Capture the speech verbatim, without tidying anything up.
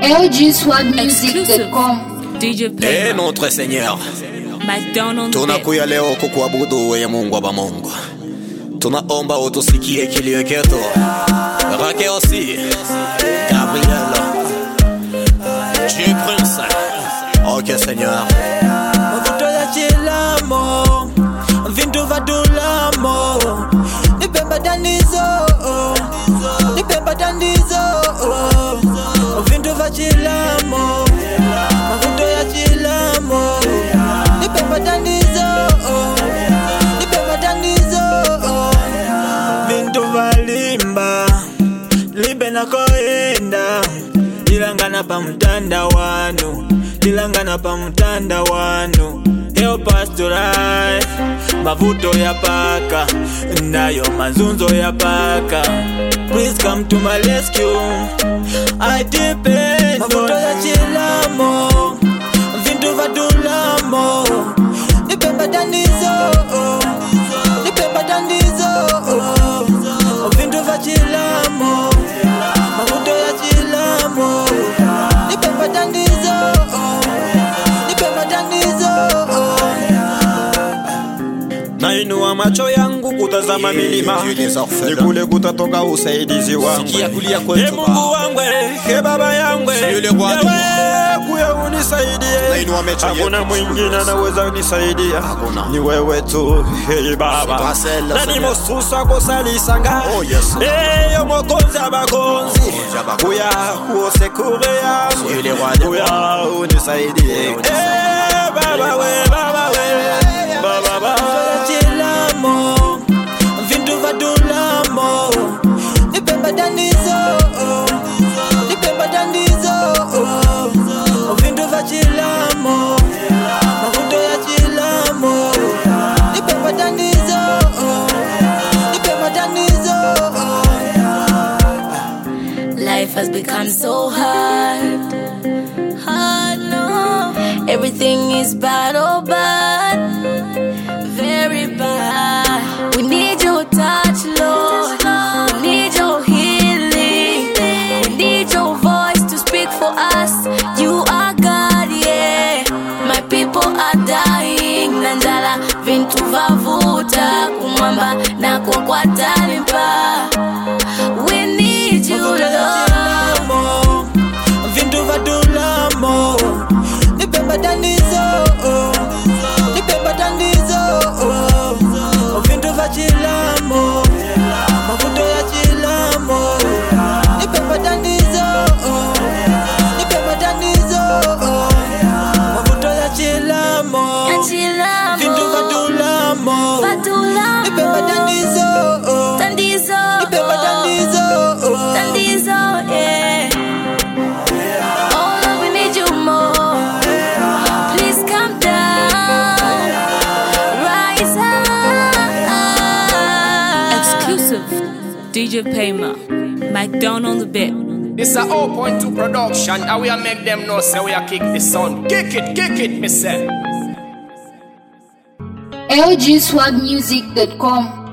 L G swag music dot com. D J Pema. Eh, notre Seigneur, McDonald's. tunakuja leo kukuabudu wewe Mungu Baba Mungu. Tunaomba utusikie kilio chetu. Rake aussi Gabriel G Prince. Ok Seigneur. Mavuto ya chilamo, vintu vadulamo, nipemba danizo, nipemba danizo, vintu vachilamo, mavuto ya chilamo, nipemba danizo, nipemba danizo, vintu valimba, libe na koenda, ilangana pa mtanda wanu. Nilangana pa mtanda wanu. Help us to rise. Mavuto ya paka nayo mazunzo ya paka. Please come to my rescue. I depend. Mavuto ya chilamo, vintu vadulamo, nipemba danizo, nipemba danizo, vintu vachilamo, mavuto ya chilamo, nipemba danizo. Nainua macho yangu kutazama milima, ni kule kutatoka usaidizi wangu. Ee Mungu wangu, ee Baba yangu, ewe kuya unisaidie. Hakuna mwingine anaweza unisaidia, ni wewe tu, ee Baba. Nani mosusa kusalisanga, ee mokonzi abakonzi, kuya kuosekure yangu, kuya unisaidie. Ee Baba we, Baba we, Baba Baba. Vintu vadulamo, nipemba danizo, nipemba danizo, vintu vachilamo, mavuto ya chilamo, nipemba danizo, nipemba danizo. Life has become so hard, hard no. Everything is bad, oh bad, very bad. We need your touch, Lord. We need your healing. We need your voice to speak for us. You are God, yeah. My people are dying. Nanjala vintu vavuta kumwamba na kukwata limpa. We need you, Lord. Vintu vadulamo, nipemba danizo, nipemba danizo, vintu vachilamo, mavuto ya chilamo, nipemba danizo, nipemba danizo, mavuto ya chilamo, vintu vadulamo, nipemba danizo, nipemba danizo, Tandizo, yeah. Oh Lord, we need you more. Please come down, rise up. Exclusive. D J Pema. McDonald's on the bit. This a zero point two production. How we a make them know say we a kick the sound. Kick it, kick it, me say. L G swag music dot com.